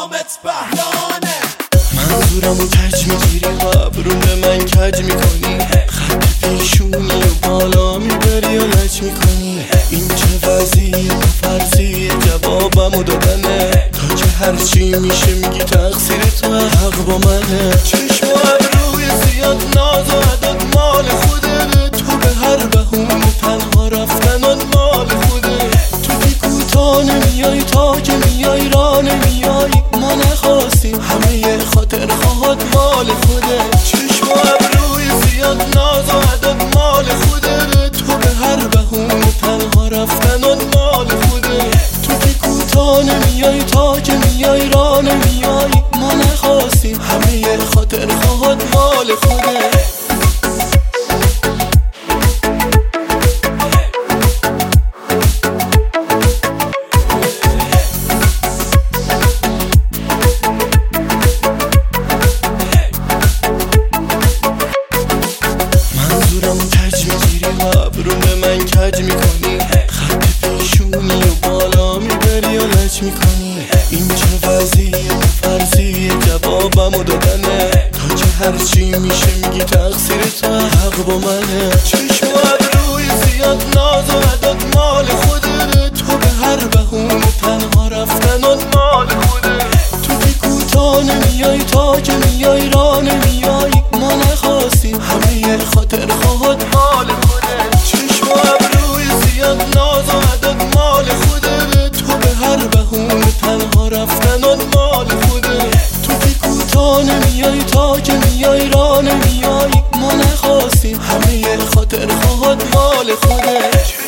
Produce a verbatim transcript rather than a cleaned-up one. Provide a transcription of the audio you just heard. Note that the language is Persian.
نامت بهلانه. منظورمو کج میگیری و ابرو به من کج میکنی، خط پیشونی و بالا میبری و لج میکنی. این چه وضعیه و فرضیه جوابمو دادنه، تا که هرچی میشه میگی تقصیر تو حق با منه. چشم و ابروی زیاد ناز و عدد مال خوده، تو به هر بهونه تنها رفتنان مال خوده. تو که کوتاه نمیای تا که میای را نمیای، ما نخواستیم همه خاطر خواهد مال خوده. چشم و ابروی زیاد ناز و عدد مال خوده، تو به هر بهونه تنها رفتنان مال خوده. تو که کوتاه نمیای تا که میای را نمیای، ما نخواستیم همه خاطر خواهد مال خوده. منظورمو کج میگیری و ابرو به من کج میکنی، خط پیشونی و بالا میبری و لج میکنی. این چه وضعیه و فرضیه جوابمو دادنه، تا که هرچی میشه میگی تقصیر تو حق با منه. چشم و ابروی زیاد ناز و عدد مال خوده، تو به هر بهونه تنها رفتنان مال خوده. تو که کوتاه نمیای تا که میای را نمیای، ما نخواستیم همه خاطر خواهد مال خوده. چشم و ابروی زیاد ناز و عدد مال خوده، تو به هر بهونه تنها رفتنان مال خوده. تو که کوتاه نمیای تا که میای را نمیای، ما نخواستیم همه خاطر خواهد مال خوده.